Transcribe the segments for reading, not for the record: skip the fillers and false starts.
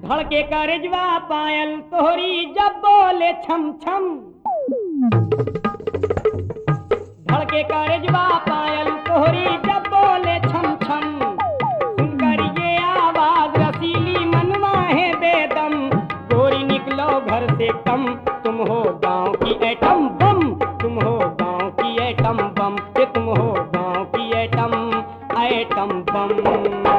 धड़के करजवा पायल तोहरी जब बोले छम छम, धड़के करजवा पायल तोहरी जब बोले छम छम, सुनकर ये आवाज रसीली मनवा है बेदम, गोरी निकलो घर से कम, तुम हो गांव की एटम बम, तुम हो गांव की एटम बम, ये तुम हो गांव की एटम बम।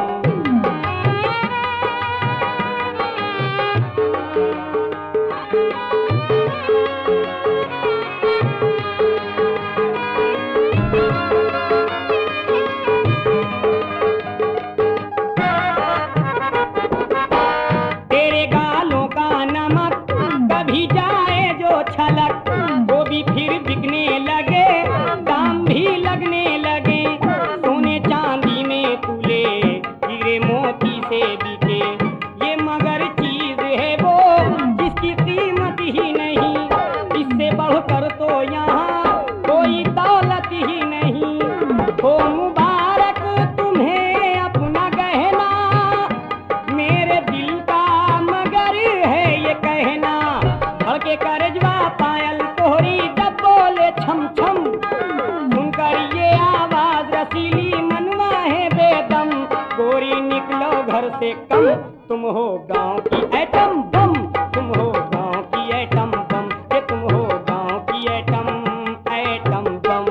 तेरे गालों का नमक कभी जाए जो छलक, वो भी फिर बिकने लगे, दाम भी लगने लगे, सोने चांदी में तुले हीरे मोती से बिके, ये मगर चीज है वो जिसकी कीमत ही नहीं, इससे बढ़कर तो यहाँ कोई दौलत ही नहीं, हो मुबारक तुम्हें अपना गहना, मेरे दिल का मगर है ये कहना, धड़के करजवा पायल तोहरी जब बोले छम छम, सुनकर ये आवाज रसीली मनवा है बेदम, गोरी निकलो घर से कम, तुम हो गांव की एटम बम, तुम हो गांव की एटम बम, ये तुम हो गांव की एटम बम।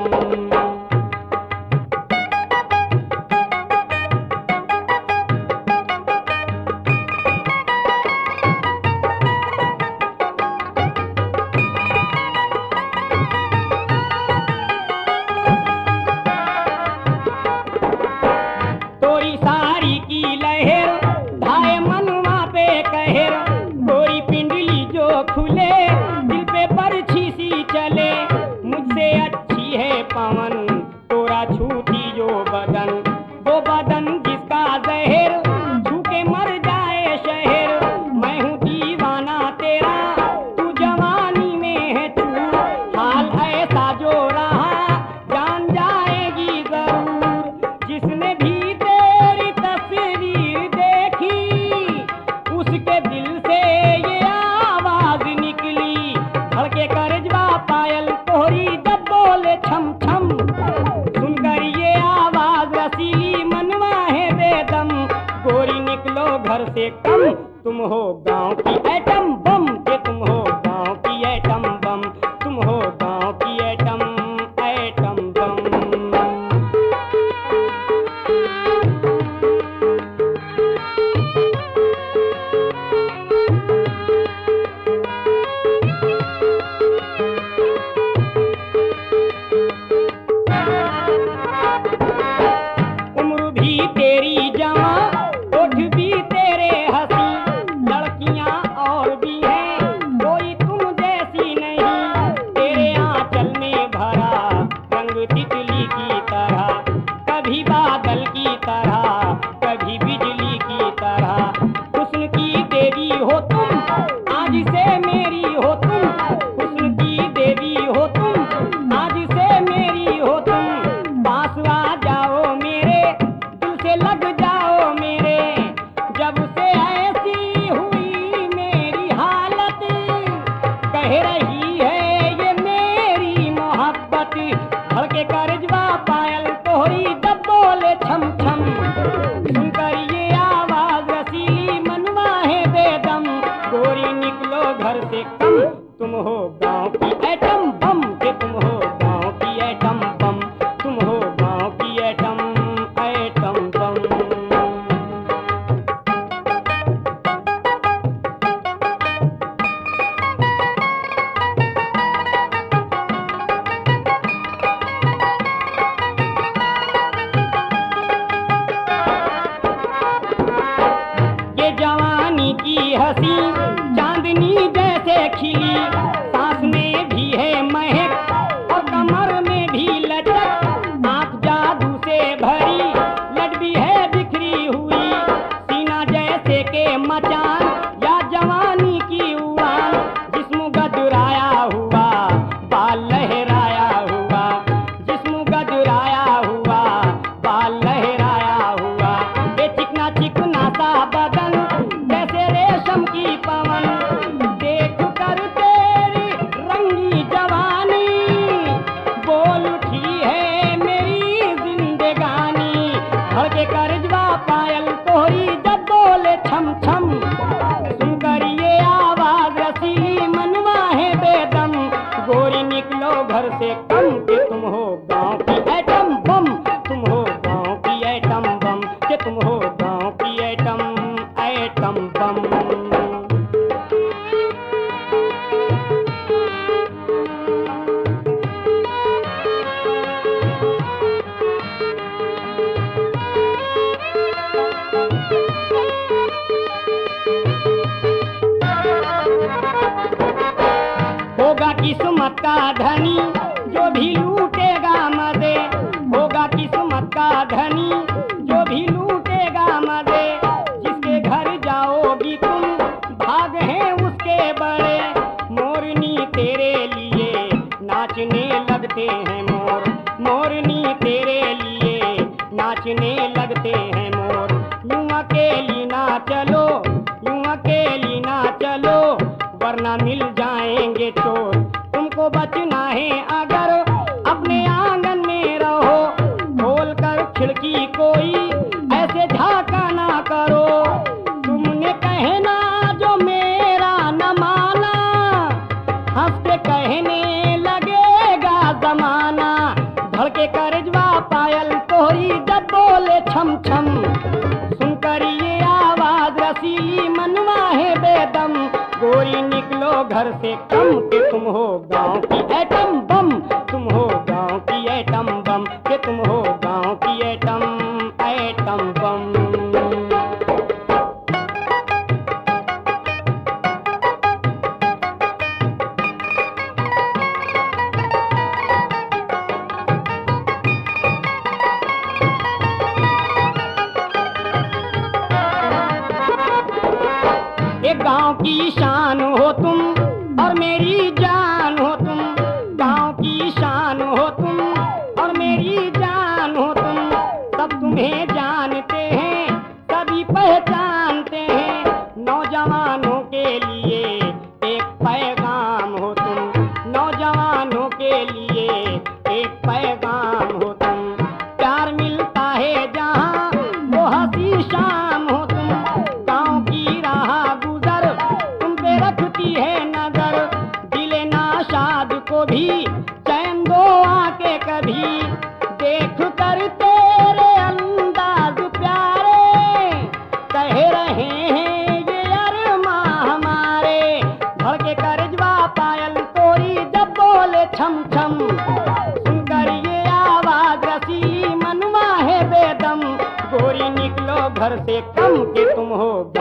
तोरी साड़ी की लहर ढाए मनवा पे कहर, गोरी पिंडली जो खुले दिल पे बरछी सी चले, मुझसे अच्छी है पवन तोरा छूती जो बदन, वो बदन जिसका जहर छू के मर जाए शहर, मैं हूँ दीवाना तेरा तू जवानी में है तू, हाल ऐसा जो रहा जान जाएगी जरूर, जिसने भी तेरी तस्वीर देखी उसके दिल से ये आवाज निकली, धड़के करजवा पायल तोहरी जब बोले छम छम, सुनकर ये आवाज रसीली मनवा है बेदम, गोरी निकलो घर से कम, तुम हो गांव की एटम बम, ये तुम हो गांव की एटम बम, तुम हो गांव की एटम बम। उम्र भी तेरी जवां, होठ भी तेरे हंसी, लड़कियां और भी हैं कोई तुम जैसी नहीं, तेरे आंचल में भरा रंग तितली की तरह, कभी बादल की तरह कभी बिजली की तरह, हुस्न की देवी हो तुम आज से मेरी हो तुम, हुस्न की देवी हो तुम आज से मेरी हो तुम, पास आ जाओ मेरे दिल से लग जाओ मेरे, जब से ऐसी हुई मेरी हालत, कह रही है ये मेरी मोहब्बत, धड़के करजवा पायल तोहरी जब बोले छम छम, सुनकर ये आवाज रसीली मनवा है बेदम, गोरी निकलो घर से कम, तुम हो गांव की एटम बम, के तुम हो गांव की एटम बम, तुम हो गांव की एटम बम। ये जवानी की हंसी चांदनी जैसे खिली, सांस में भी है महक और कमर में भी लचक, आंख जादू से भरी लट भी है बिखरी हुई, सीना जैसे के मचान या जवानी की उड़ान, जिस्म गदराया हुआ बाल लहराया हुआ, जिस्म गदराया हुआ बाल लहराया हुआ, ये चिकना चिकना सा बदन जैसे रेशम छम छम। सुनकर ये आवाज रसीली मनवा है बेदम, गोरी निकलो घर से कम के तुम हो गाँव की एटम बम, तुम हो गाँव की एटम बम, के तुम हो गाँव की एटम बम। होगा किस्मत का धनी जो भी लूटेगा मजे, होगा किस्मत का धनी जो भी लूटेगा मजे। जिसके घर जाओगी तुम भाग हैं उसके बड़े, मोरनी तेरे लिए नाचने लगते हैं मोर, मोरनी तेरे लिए नाचने लगते हैं मोर। यूं अकेली ना चलो, यूं अकेली ना चलो, वरना मिल जाएंगे चोर। तुमको बचना है अगर अपने आंगन में रहो, खोल कर खिड़की कोई ऐसे झाका ना करो। तुमने कहना जो मेरा न माना, हंस के कहने लगेगा जमाना। धड़के करजवा पायल तोहरी जब बोले छम छम, सुनकर ये आवाज रसीली मनवा है बेदम, गोरी निकलो घर से कम के तुम हो गाँव की एटम बम, तुम हो गाँव की एटम बम, के तुम हो गाँव की एटम बम। एक गांव की शान हो तुम और मेरी जान हो तुम, गांव की शान हो तुम और मेरी जान हो तुम। सब तुम्हें जानते हैं, सभी पहचानते हैं। नौजवानों के लिए एक पैगाम हो तुम, नौजवानों के लिए एक पैगाम हो तुम। प्यार मिलता है जहाँ वो हंसी शाम हो तुम, गाँव की राह गुजर तुम पे रखती है नजर। दिले नाशाद को भी चैन दो आके कभी, देख कर तेरे अंदाज प्यारे, कह रहे हैं ये अरमां हमारे। धड़के करजवा पायल तोरी जब बोले छम छम, सुनकर ये आवाज रसीली मनवा है बेदम, गोरी निकलो घर से कम के तुम हो